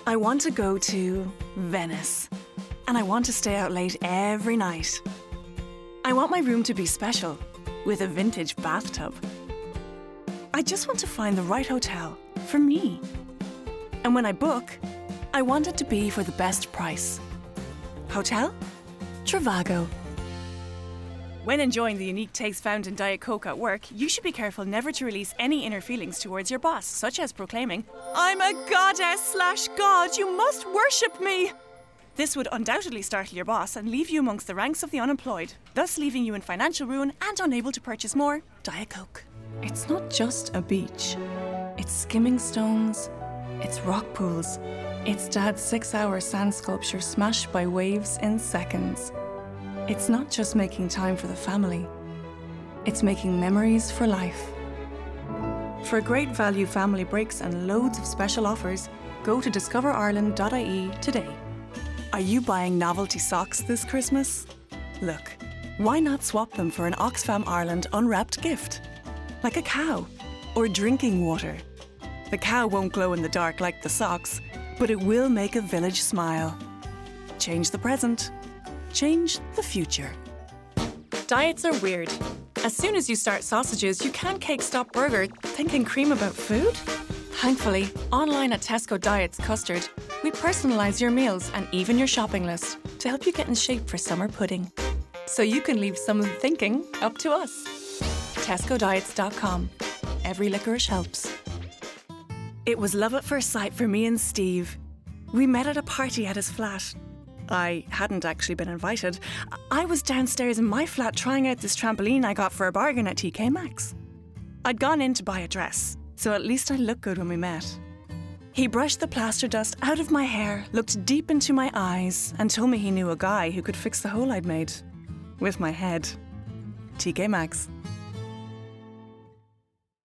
I want to go to Venice. And I want to stay out late every night. I want my room to be special, with a vintage bathtub. I just want to find the right hotel for me. And when I book, I want it to be for the best price. Hotel? Trivago. When enjoying the unique taste found in Diet Coke at work, you should be careful never to release any inner feelings towards your boss, such as proclaiming, "I'm a goddess/god, you must worship me!" This would undoubtedly startle your boss and leave you amongst the ranks of the unemployed, thus leaving you in financial ruin and unable to purchase more Diet Coke. It's not just a beach. It's skimming stones, it's rock pools, it's Dad's 6-hour sand sculpture smashed by waves in seconds. It's not just making time for the family. It's making memories for life. For great value family breaks and loads of special offers, go to discoverireland.ie today. Are you buying novelty socks this Christmas? Look, why not swap them for an Oxfam Ireland unwrapped gift? Like a cow or drinking water. The cow won't glow in the dark like the socks, but it will make a village smile. Change the present. Change the future. Diets are weird. As soon as you start sausages, you can't cake stop burger, thinking cream about food? Thankfully, online at Tesco Diets Custard, we personalise your meals and even your shopping list to help you get in shape for summer pudding. So you can leave some of the thinking up to us. TescoDiets.com. Every licorice helps. It was love at first sight for me and Steve. We met at a party at his flat. I hadn't actually been invited. I was downstairs in my flat trying out this trampoline I got for a bargain at TK Maxx. I'd gone in to buy a dress, so at least I looked good when we met. He brushed the plaster dust out of my hair, looked deep into my eyes, and told me he knew a guy who could fix the hole I'd made. With my head. TK Maxx.